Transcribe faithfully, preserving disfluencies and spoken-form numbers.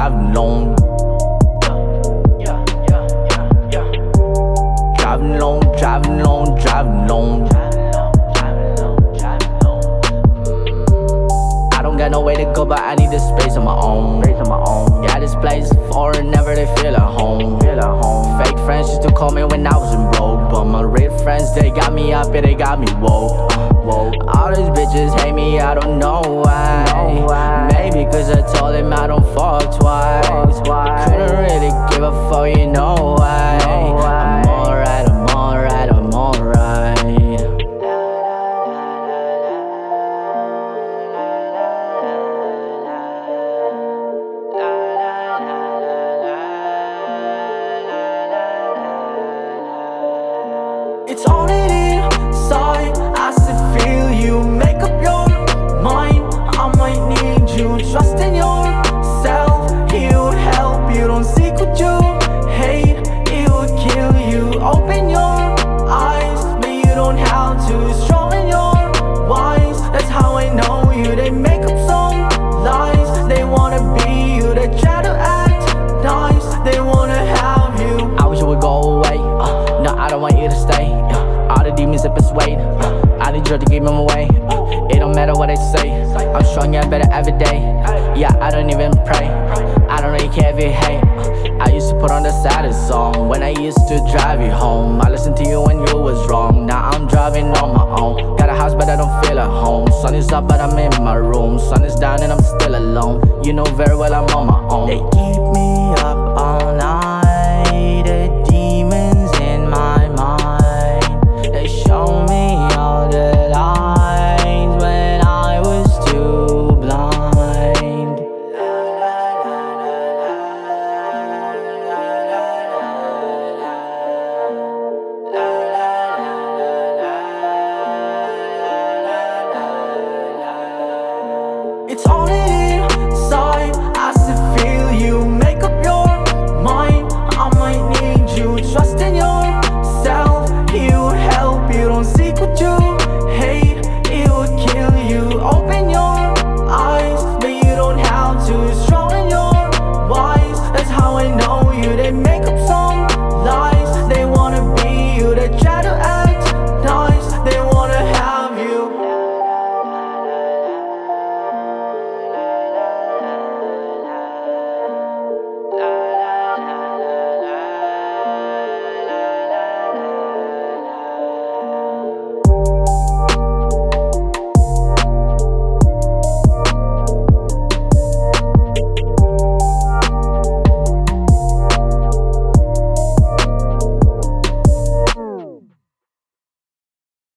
driving alone. Driving alone, driving alone, driving alone. I don't got nowhere to go, but I need the space on my own. Yeah, this place is foreign, never they feel at home. Fake friends used to call me when I was in broke, but my real friends, they got me up, yeah, they got me woke. All these bitches hate me, I don't know why. Maybe cause I told them I don't fuck twice. Couldn't really give a fuck, you know why. I'm alright, I'm alright, I'm alright. It's on it inside, I still feel you. Make up your mind, I might need you. Trust in yourself, he will help you. Don't seek what you hate, it will kill you. Open your eyes, but you don't have to. Strong in your wise, that's how I know you. They make up some lies, they wanna be you. They try to act nice, they wanna have you. I wish you would go away, uh, no, I don't want you to stay. uh, All the demons that persuade, uh, I need you to give them away. uh, It don't matter what they say, I'm strong, yeah, better every day. Yeah, I don't even pray, I don't really care if you hate. uh, I used to put on the saddest song when I used to drive you home. I listened to you when you was wrong, now I'm driving on my own. Got a house but I don't feel at home. Sun is up but I'm in my room. Sun is down and I'm still alone. You know very well I'm on my own.